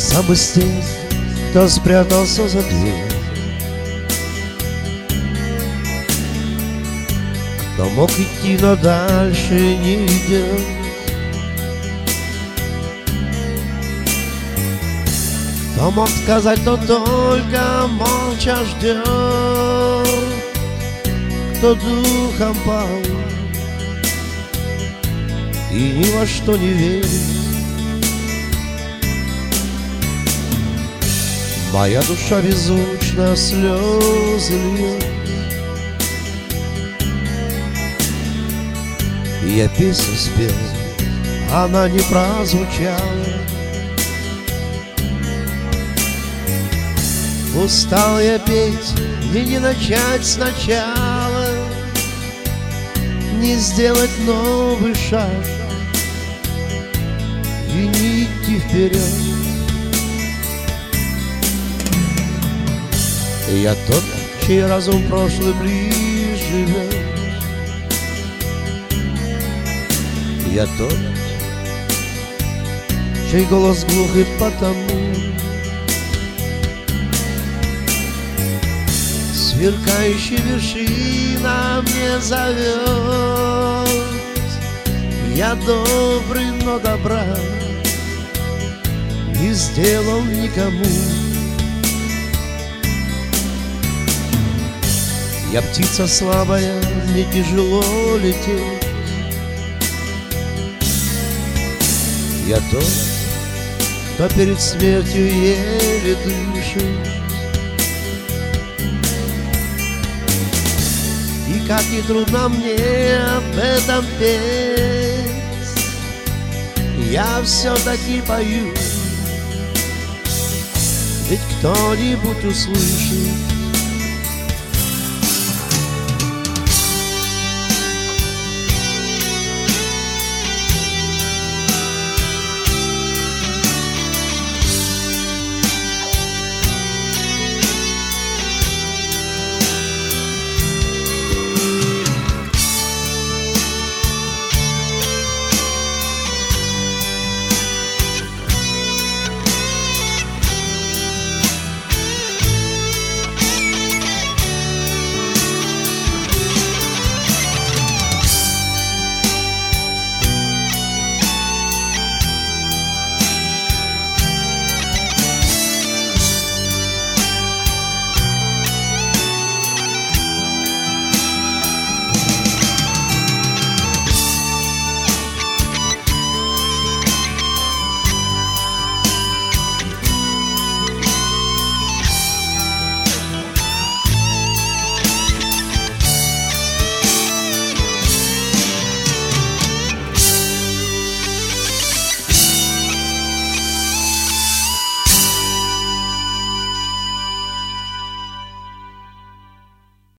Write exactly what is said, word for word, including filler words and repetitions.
Сам из тех, кто спрятался за дверь, кто мог идти, но дальше не идет. Кто мог сказать, но только молча ждет. Кто духом пал и ни во что не верит. Моя душа беззвучно слезы льет. Я песню спел, она не прозвучала. Устал я петь и не начать сначала, не сделать новый шаг и не идти вперед. Я тот, чей разум прошлым лишь живет. Я тот, чей голос глух и потому сверкающая вершина мне зовет. Я добрый, но добра не сделал никому. Я птица слабая, мне тяжело лететь. Я тот, кто перед смертью еле дышит. И как ни трудно мне об этом петь, я все-таки пою. Ведь кто-нибудь услышит